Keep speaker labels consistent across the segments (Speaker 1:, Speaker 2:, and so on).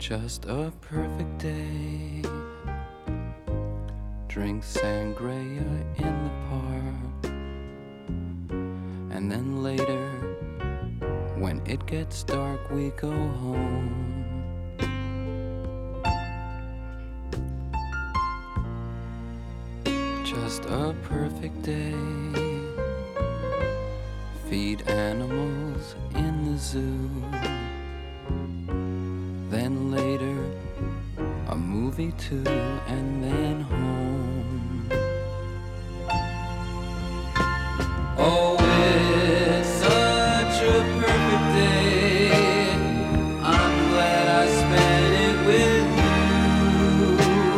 Speaker 1: Just a perfect day. Drink sangria in the park. And then later, when it gets dark, we go home. Just a perfect day. Feed animals in the zoo. Then later, a movie too, and then home. Oh, it's such a perfect day. I'm glad I spent it with you.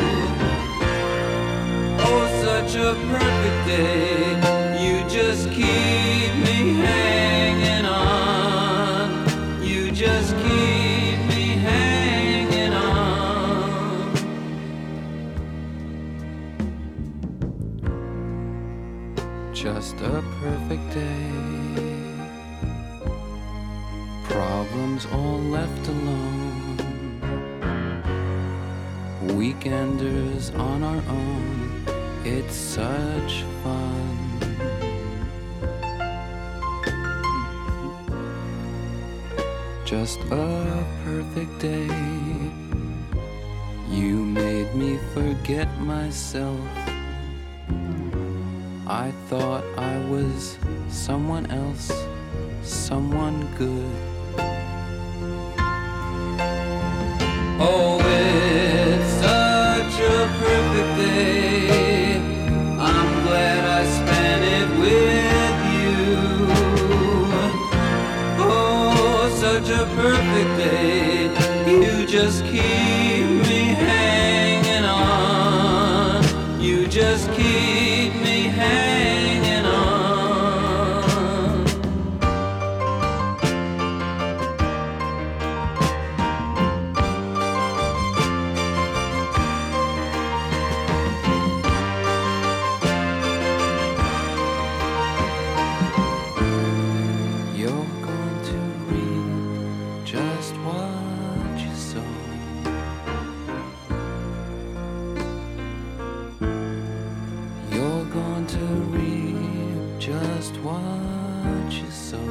Speaker 1: Oh, such a perfect day. You just keep me hanging on. You just keep me hanging on. Just a perfect day. Problems all left alone. Weekenders on our own. It's such fun. Just a perfect day. You made me forget myself. I thought I was someone else, someone good. Oh, it's such a perfect day. I'm glad I spent it with you. Oh, such a perfect day. You just keep me hanging on. You just keep me hanging on. You're going to reap just what you sow. You're going to reap just what you sow.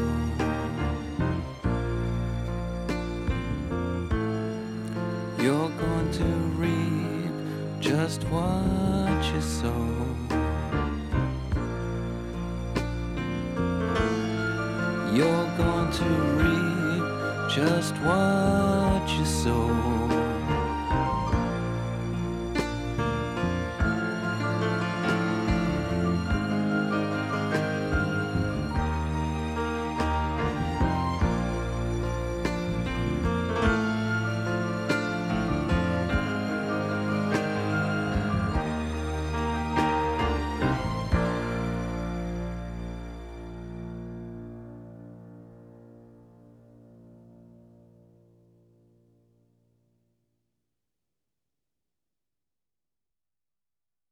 Speaker 1: You're going to reap just what you sow. You're going to reap just what